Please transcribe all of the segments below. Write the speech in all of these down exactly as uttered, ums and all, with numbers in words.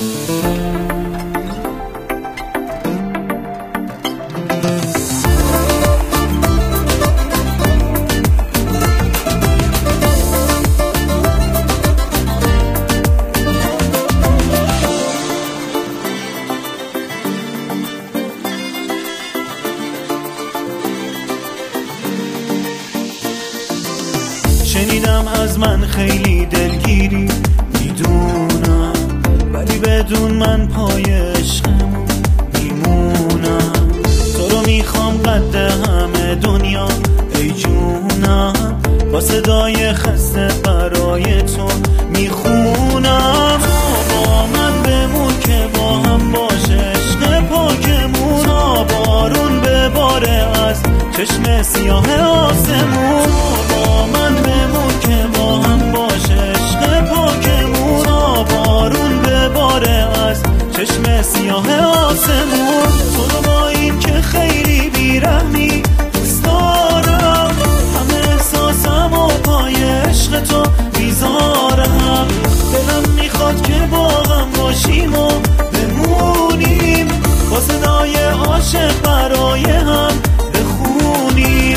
شنیدم از من خیلی دلگیری، میدونم ولی بدون من پای عشقمون میمونم. تو رو میخوام قد همه دنیا ای جونم، با صدای خسته برای تو میخونم. با من بمون که با هم باشه عشق پاکمون، بارون بباره از چشم سیاه آسمون. با من بمون که با هم باشه عشق پاکمون، بارون بباره از چشم سیاه آسمون. تو رو با این که خیلی بیرحمی دوست دارم، همه احساسم و پای عشق تو میذارم. دلم میخواد که با هم باشیم و بمونیم، با صدای عاشق برای هم بخونیم.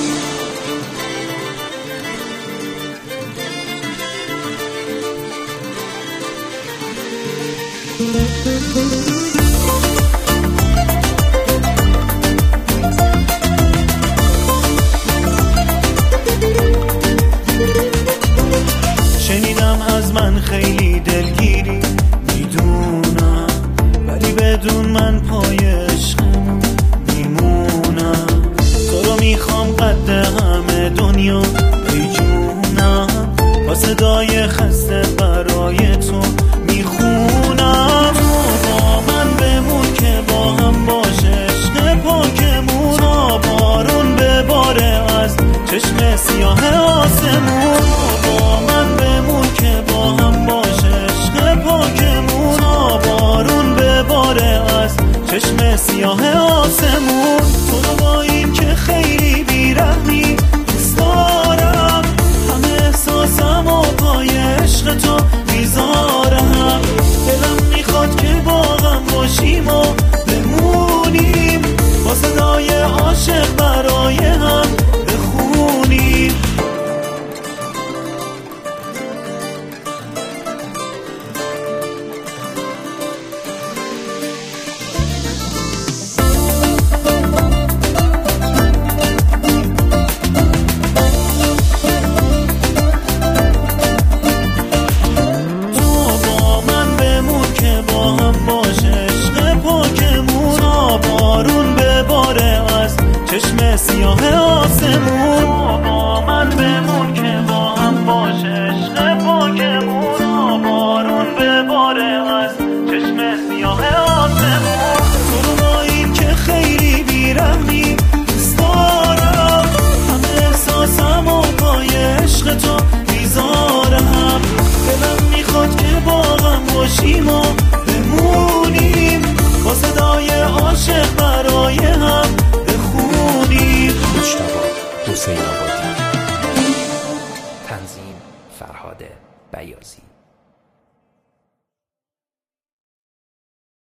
شنیدم از من خیلی دلگیری، میدونم ولی بدون من پای عشقمون میمونم. تو رو میخوام قد همه دنیا ای جونم، با صدای خسته برای تو میخونم. با من بمون که با هم باشه عشق پاکمون، بارون بباره از چشم سیاه آسمون. با من بمون که با هم باشه عشق پاکمون، بارون بباره از چشم سیاه آسمون. تو رو با این که خیلی بیرحمی دوست دارم، همه احساسم و پای عشق تو میذارم. دلم میخواد که با هم باشیم و بمونیم، با صدای عاشق برای هم بخونیم. چشم سیاه آسمون. با من بمون که با هم باشه عشق پاکمون، بارون بباره از چشم سیاه آسمون. تو رو با این که خیلی بیرحمی دوست دارم، همه احساسم و پای عشق تو میذارم. دلم میخواد که با هم باشیم و بمونیم، با صدای عاشق برای هم حسین آبادی. تنظیم فرهاد بیاضی.